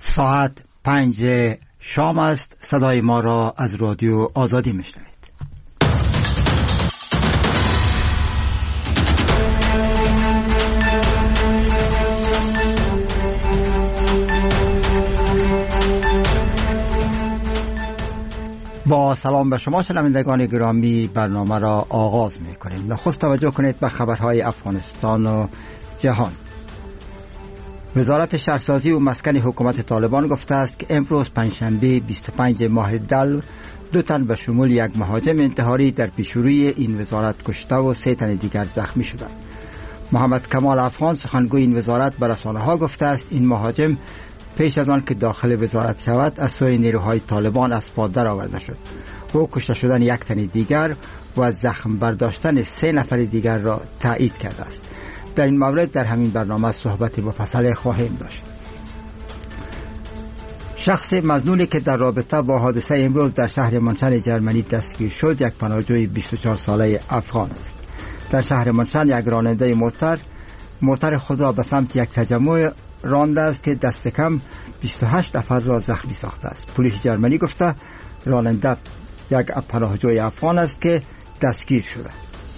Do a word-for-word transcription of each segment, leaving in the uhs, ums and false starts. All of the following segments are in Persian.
ساعت پنج شام است. صدای ما را از رادیو آزادی میشنوید. با سلام به شما شنوندگان گرامی، برنامه را آغاز می‌کنیم. نخست توجه کنید به خبرهای افغانستان و جهان. وزارت شهرسازی و مسکن حکومت طالبان گفته است که امروز پنجشنبه بیست و پنجم ماه دلو دو تن به شمول یک مهاجم انتحاری در پیشروی این وزارت کشته و سه تن دیگر زخمی شدند. محمد کمال افغان سخنگوی این وزارت به رسانه‌ها گفته است این مهاجم پیش از آن که داخل وزارت شود از سوی نیروهای طالبان از پا درآورده شد. او کشته شدن یک تن دیگر و از زخم برداشتن سه نفر دیگر را تایید کرده است. در این مورد در همین برنامه صحبت مفصل خواهیم داشت. شخص مظنونی که در رابطه با حادثه امروز در شهر منشن جرمنی دستگیر شد یک پناهجوی بیست و چهار ساله افغان است. در شهر منشن یک راننده موتر موتر خود را به سمت یک تجمع رانده است که دست کم بیست و هشت نفر را زخمی ساخته است. پلیس جرمنی گفته راننده یک پناهجوی افغان است که دستگیر شده.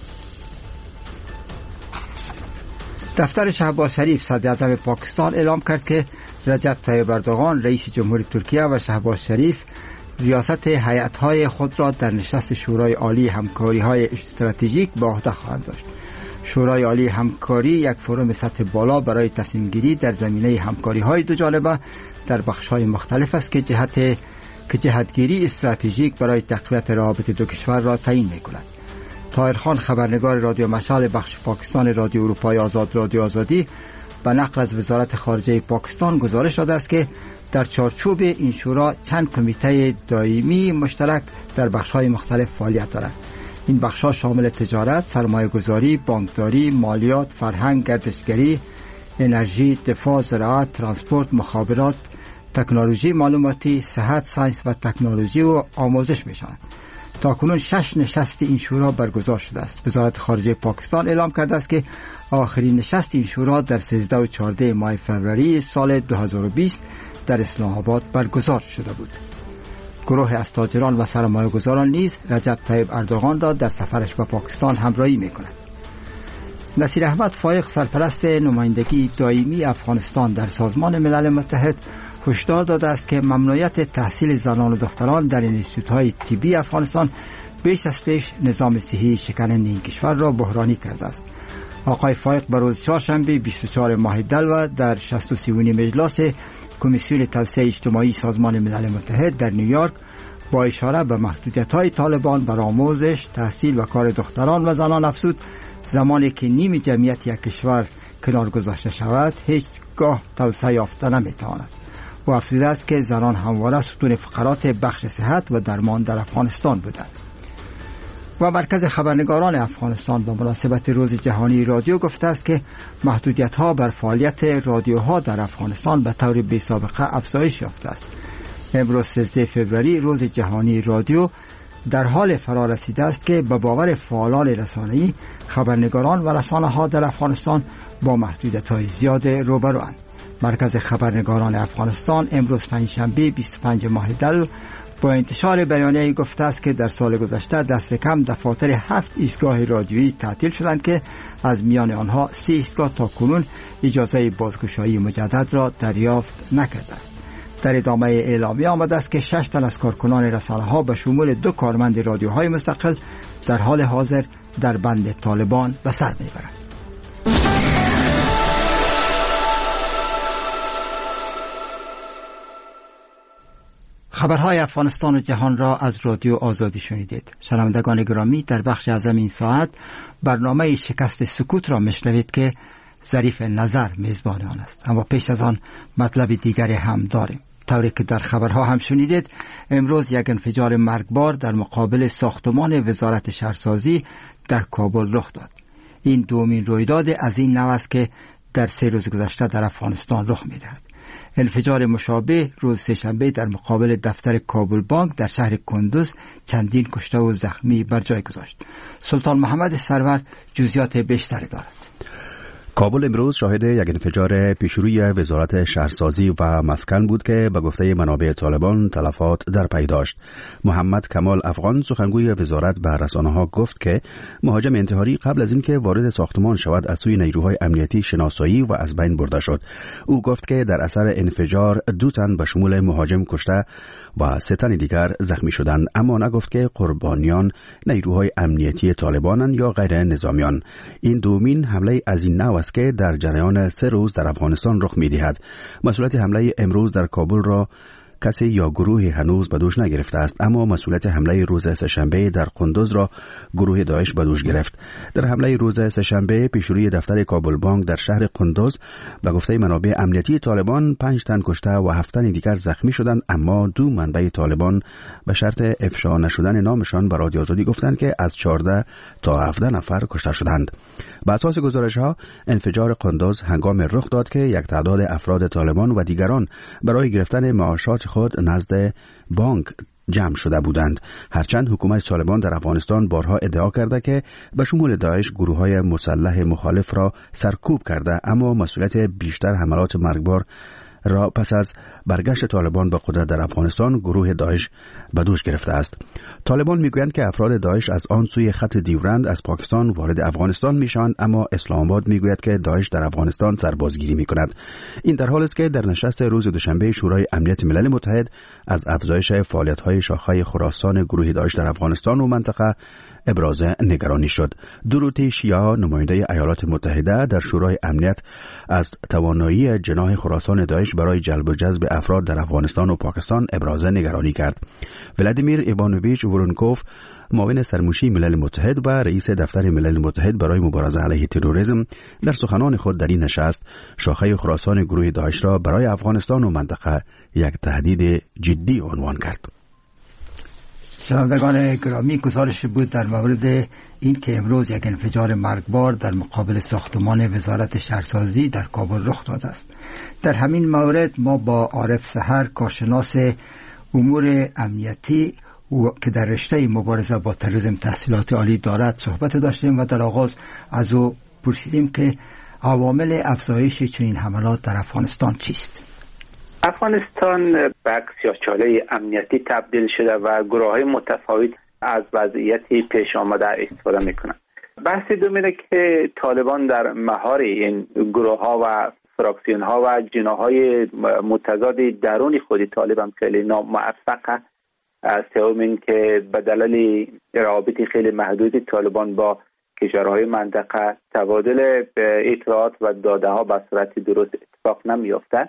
دفتر شهباز شریف صدر اعظم پاکستان اعلام کرد که رجب طیب اردوغان رئیس جمهور ترکیه و شهباز شریف ریاست هیئت‌های خود را در نشست شورای عالی همکاری‌های استراتژیک به عهده خواهند داشت. شورای عالی همکاری یک فورم سطح بالا برای تصمیم گیری در زمینه همکاری‌های دو جانبه در بخش‌های مختلف است که جهت که جهتگیری استراتژیک برای تقویت روابط دو کشور را تعیین می‌کند. طاهر خان خبرنگار رادیو مشعل بخش پاکستان رادیو اروپای آزاد رادیو آزادی به نقل از وزارت خارجه پاکستان گزارش داده است که در چارچوب این شورا چند کمیته دائمی مشترک در بخش‌های مختلف فعالیت دارند. این بخش‌ها شامل تجارت، سرمایه‌گذاری، بانکداری، مالیات، فرهنگ، گردشگری، انرژی، دفاع، زراعت، ترانسپورت، مخابرات، تکنولوژی معلوماتی، صحت، ساینس و تکنولوژی و آموزش میشوند. تاکنون شش نشست این شورا برگزار شده است. وزارت خارجه پاکستان اعلام کرده است که آخرین نشست این شورا در سیزده و چهارده ماه فوریه سال دو هزار و بیست در اسلام آباد برگزار شده بود. گروه از تاجران و سرمایه‌گذاران نیز رجب طیب اردوغان را در سفرش به پاکستان همراهی می‌کنند. نصیر احمد فایق سرپرست نمایندگی دائمی افغانستان در سازمان ملل متحد هشدار داده است که ممنوعیت تحصیل زنان و دختران در انستیتوت‌های طبی افغانستان بیش از پیش نظام صحی شکننده این کشور را بحرانی کرده است. آقای فایق به روز چهارشنبه بیست و چهارم ماه دلو در شصت و سومین مجلس کمیسیون توسعه اجتماعی سازمان ملل متحد در نیویورک با اشاره به محدودیت‌های طالبان بر آموزش، تحصیل و کار دختران و زنان افزود زمانی که نیم جمعیت یک کشور کنار گذاشته شود هیچگاه توسعه یافته نمی‌تواند. و افزوده است که زنان همواره ستون فقرات بخش صحت و درمان در افغانستان بودند. و مرکز خبرنگاران افغانستان به مناسبت روز جهانی رادیو گفته است که محدودیت‌ها بر فعالیت رادیوها در افغانستان به طور بی‌سابقه افزایش یافته است. امروز سیزده فوریه روز جهانی رادیو در حال فرا رسیده است که به باور فعالان رسانه‌ای خبرنگاران و رسانه‌ها در افغانستان با محدودیت‌های زیاد روبروند. مرکز خبرنگاران افغانستان امروز پنجشنبه بیست و پنجم ماه دلو با انتشار بیانیه‌ای گفته است که در سال گذشته دست کم دفاتر هفت ایستگاه رادیویی تعطیل شدند که از میان آنها سه ایستگاه تا کنون اجازه بازگشایی مجدد را دریافت نکرده است. در ادامه اعلامیه آمده است که شش تن از کارکنان رسانه‌ها به شمول دو کارمند رادیوهای مستقل در حال حاضر در بند طالبان به سر میبرند. خبرهای افغانستان و جهان را از رادیو آزادی شنیدید. شنوندگان گرامی، در بخش اعظم این ساعت برنامه شکست سکوت را میشنوید که ظریف نظر میزبان آن است. اما پیش از آن مطلب دیگری هم داریم. طوری که در خبرها هم شنیدید امروز یک انفجار مرگبار در مقابل ساختمان وزارت شهرسازی در کابل رخ داد. این دومین رویداد از این نوع است که در سه روز گذشته در افغانستان رخ می‌دهد. انفجار مشابه روز سه‌شنبه در مقابل دفتر کابل بانک در شهر کندوز چندین کشته و زخمی بر جای گذاشت. سلطان محمد سرور جزئیات بیشتری دارد. کابل امروز شاهد یک انفجار پیشروی وزارت شهرسازی و مسکن بود که به گفته منابع طالبان تلفات در پی داشت. محمد کمال افغان سخنگوی وزارت به رسانه‌ها گفت که مهاجم انتحاری قبل از اینکه وارد ساختمان شود از سوی نیروهای امنیتی شناسایی و از بین برده شد. او گفت که در اثر انفجار دو تن به شمول مهاجم کشته و سه تن دیگر زخمی شدند، اما نگفت که قربانیان نیروهای امنیتی طالبانند یا غیر نظامیان. این دومین حمله از این نوع است که در جریان سه روز در افغانستان رخ می‌دهد. مسئولیت حمله امروز در کابل را کسی یا گروهی هنوز به دوش نگرفته است، اما مسئولیت حمله روز سه‌شنبه در قندوز را گروه داعش به دوش گرفت. در حمله روز سه‌شنبه پیشروی دفتر کابل بانک در شهر قندوز به گفته منابع امنیتی طالبان پنج تن کشته و هفت تن دیگر زخمی شدند، اما دو منبع طالبان به شرط افشا نشدن نامشان به رادیو آزادی گفتند که از چهارده تا هفده نفر کشته شدند. بر اساس گزارش‌ها انفجار قندوز هنگام رخ داد که یک تعداد افراد طالبان و دیگران برای گرفتن معاشات خود نزد بانک جمع شده بودند. هرچند حکومت طالبان در افغانستان بارها ادعا کرده که به شمول داعش گروه‌های مسلح مخالف را سرکوب کرده، اما مسئولیت بیشتر حملات مرگبار را پس از برگشت طالبان به قدرت در افغانستان گروه داعش به دوش گرفته است. طالبان میگویند که افراد داعش از آن سوی خط دیورند از پاکستان وارد افغانستان میشوند، اما اسلام آباد میگوید که داعش در افغانستان سربازگیری میکند. این در حالی است که در نشست روز دوشنبه شورای امنیت ملل متحد از افزایش فعالیت‌های شاخه خراسان گروه داعش در افغانستان و منطقه ابراز نگرانی شد. دوروتی شیا نماینده ایالات متحده در شورای امنیت از توانایی جناح خراسان داعش برای جلب و جذب افراد در افغانستان و پاکستان ابراز نگرانی کرد. ولادیمیر ایوانوویچ ورونکوف معاون سرموشی ملل متحد و رئیس دفتر ملل متحد برای مبارزه علیه تروریسم در سخنان خود در این نشست شاخه خراسان گروه داعش را برای افغانستان و منطقه یک تهدید جدی عنوان کرد. شنوندگان گرامی، گزارش بود در مورد این که امروز یک انفجار مرگبار در مقابل ساختمان وزارت شهرسازی در کابل رخ داده است. در همین مورد ما با عارف سحر کارشناس امور امنیتی که در رشته مبارزه با تروریسم تحصیلات عالی دارد صحبت داشتیم و در آغاز از او پرسیدیم که عوامل افزایش چنین حملات در افغانستان چیست؟ افغانستان به سیاه‌چاله امنیتی تبدیل شده و گروه‌های متفاوت از وضعیتی پیش آمده استفاده می‌کنند. بحث دوم اینه که طالبان در مهار این گروه‌ها و فراکسیون‌ها و جناح‌های متضاد درون خود طالبان خیلی ناموفق است. سوم این که به دلیل روابط خیلی محدود طالبان با کشورهای منطقه تبادل اطلاعات و داده‌ها به صورت درست اتفاق نمی‌یافته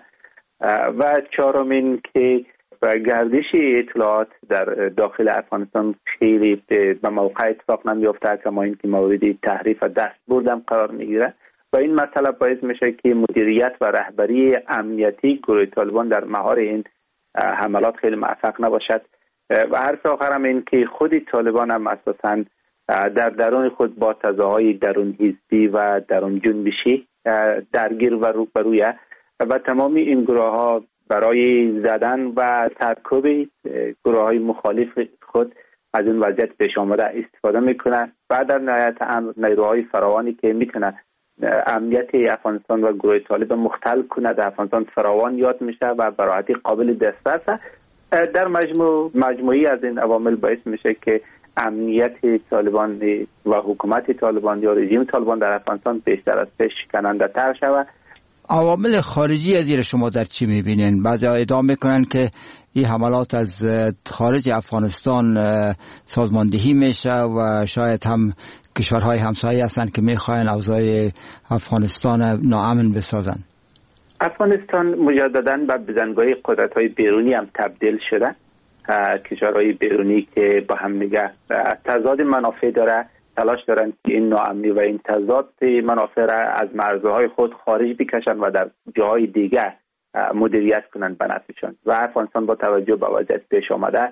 و چهارمین که گردش اطلاعات در داخل افغانستان خیلی به موقع اتفاق نمی‌یافته، کما اینکه موردی تحریف و دست بردم قرار میگیره و این مسئله باعث میشه که مدیریت و رهبری امنیتی گروه طالبان در مهار این حملات خیلی موفق نباشد. و حرف آخرم این که خود طالبان هم اساساً در درون خود با تضادهای درون حزبی و درون جنبشی درگیر و روبرویه و تمامی این گروه ها برای زدن و سرکوب گروه های مخالف خود از این وضعیت پیش آمده استفاده میکنه و در نهایت امر نیروهای فراوانی که میتونه امنیت افغانستان و گروه طالب مختل کنه در افغانستان فراوان یاد میشه و به راحتی قابل دسترسه. در مجموع مجموعی از این عوامل باعث میشه که امنیت طالبان و حکومت طالبان یا رژیم طالبان در افغانستان بیشتر از پیش شکننده تر شود. عوامل خارجی از این شما در چی میبینین؟ بعضی ادعا میکنن که این حملات از خارج افغانستان سازماندهی میشه و شاید هم کشورهای همسایه هستن که میخواین اوضاع افغانستان ناامن بسازن. افغانستان مجددا به بزنگاه قدرت‌های بیرونی هم تبدیل شده. کشورهای بیرونی که با هم دیگه تضاد منافع داره تلاش دارن که این ناامنی و این تضاد منافع را از مرزهای خود خارج بکشن و در جاهای دیگه مدیریت کنن به نفعشان و افغانستان با توجه به وضعیت پیش آمده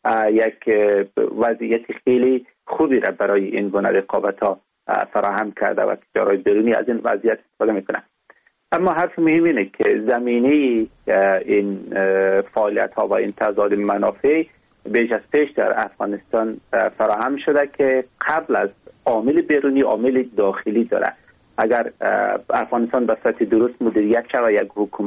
یک وضعیت خیلی خوبی را برای این گونه رقابت‌ها فراهم کرده و کشورهای بیرونی از این وضعیت استفاده میکنن. اما حرف مهم اینه که زمینه این فعالیت‌ها و این تضاد منافع بیش از پیش در افغانستان فراهم شده که قبل از عامل بیرونی عامل داخلی داره اگر افغانستان به صورت درست مدیریت شود، یک حکومت